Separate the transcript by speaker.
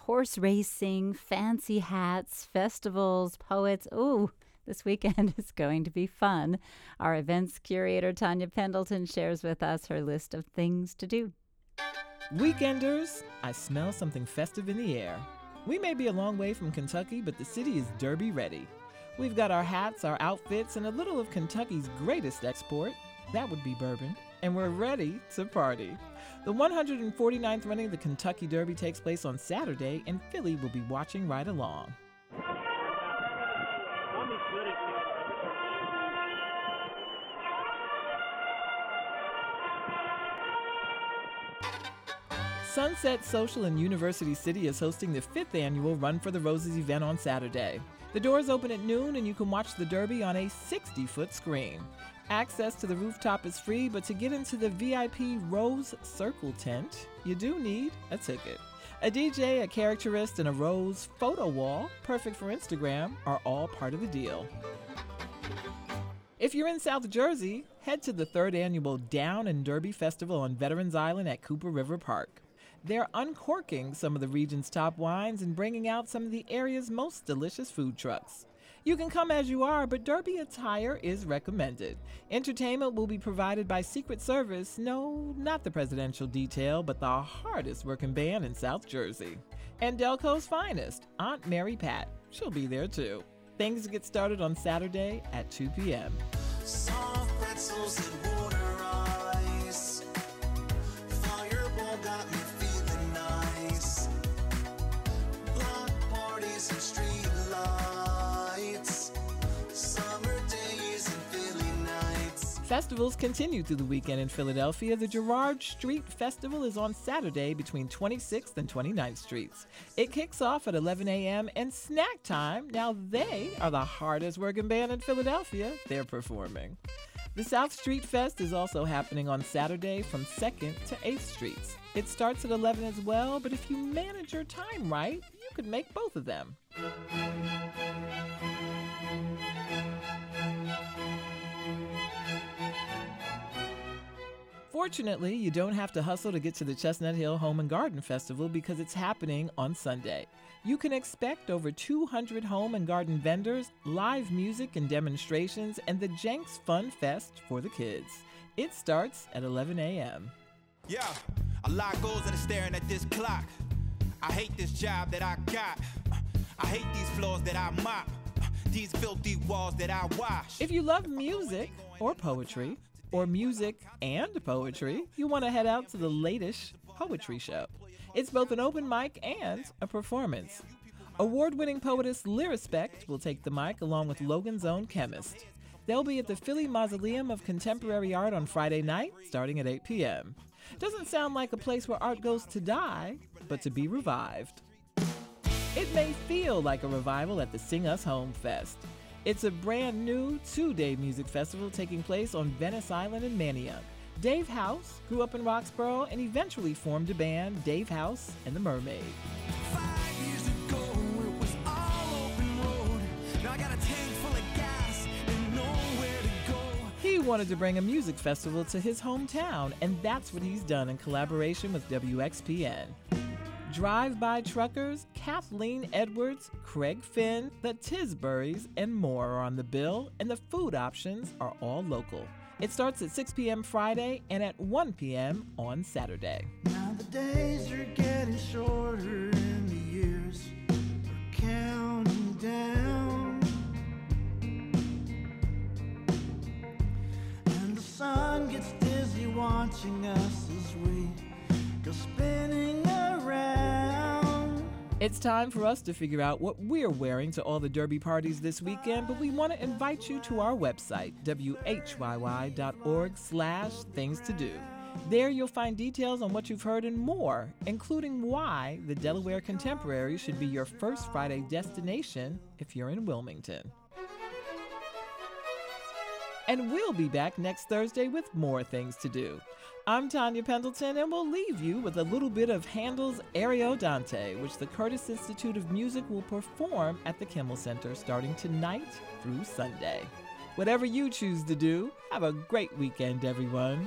Speaker 1: horse racing, fancy hats, festivals, poets. Ooh, this weekend is going to be fun. Our events curator, Tanya Pendleton, shares with us her list of things to do.
Speaker 2: Weekenders, I smell something festive in the air. We may be a long way from Kentucky, but the city is Derby ready. We've got our hats, our outfits, and a little of Kentucky's greatest export. That would be bourbon. And we're ready to party. The 149th running of the Kentucky Derby takes place on Saturday, and Philly will be watching right along. Sunset Social in University City is hosting the 5th annual Run for the Roses event on Saturday. The doors open at noon and you can watch the Derby on a 60-foot screen. Access to the rooftop is free, but to get into the VIP Rose Circle tent, you do need a ticket. A DJ, a characterist, and a Rose photo wall, perfect for Instagram, are all part of the deal. If you're in South Jersey, head to the 3rd annual Down and Derby Festival on Veterans Island at Cooper River Park. They're uncorking some of the region's top wines and bringing out some of the area's most delicious food trucks. You can come as you are, but Derby attire is recommended. Entertainment will be provided by Secret Service, no, not the presidential detail, but the hardest working band in South Jersey. And Delco's finest, Aunt Mary Pat, she'll be there too. Things get started on Saturday at 2 p.m.
Speaker 3: Soft pretzels and water ice. Fireball got me feeling nice. Block parties and street lights. Summer days and Philly nights.
Speaker 2: Festivals continue through the weekend in Philadelphia. The Girard Street Festival is on Saturday between 26th and 29th Streets. It kicks off at 11 a.m. and Snack Time. Now they are the hardest working band in Philadelphia. They're performing. The South Street Fest is also happening on Saturday from 2nd to 8th Streets. It starts at 11 as well, but if you manage your time right, you could make both of them. Fortunately, you don't have to hustle to get to the Chestnut Hill Home and Garden Festival because it's happening on Sunday. You can expect over 200 home and garden vendors, live music and demonstrations, and the Jenks Fun Fest for the kids. It starts at 11 a.m.
Speaker 4: Yeah, a lot goes into staring at this clock. I hate this job that I got. I hate these floors that I mop. These filthy walls that I wash.
Speaker 2: If you love music or poetry, or music and poetry, you want to head out to the latest poetry show. It's both an open mic and a performance. Award-winning poetess Lyrispect will take the mic along with Logan's Own Chemist. They'll be at the Philly Mausoleum of Contemporary Art on Friday night, starting at 8 p.m. Doesn't sound like a place where art goes to die, but to be revived. It may feel like a revival at the Sing Us Home Fest. It's a brand new 2-day music festival taking place on Venice Island in Manayunk. Dave House grew up in Roxborough and eventually formed a band, Dave House and the Mermaid.
Speaker 3: 5 years ago, it was all open road. Now I got a tank full of gas and nowhere to go.
Speaker 2: He wanted to bring a music festival to his hometown, and that's what he's done in collaboration with WXPN. Drive-by truckers, Kathleen Edwards, Craig Finn, the Tisburys, and more are on the bill, and the food options are all local. It starts at 6 p.m. Friday and at 1 p.m. on Saturday.
Speaker 3: Now the days are getting shorter and the years are counting down. And the sun gets dizzy watching us as we go spinning around.
Speaker 2: It's time for us to figure out what we're wearing to all the Derby parties this weekend, but we want to invite you to our website, whyy.org/things to do. There you'll find details on what you've heard and more, including why the Delaware Contemporary should be your first Friday destination if you're in Wilmington. And we'll be back next Thursday with more things to do. I'm Tanya Pendleton, and we'll leave you with a little bit of Handel's Ariodante, which the Curtis Institute of Music will perform at the Kimmel Center starting tonight through Sunday. Whatever you choose to do, have a great weekend, everyone.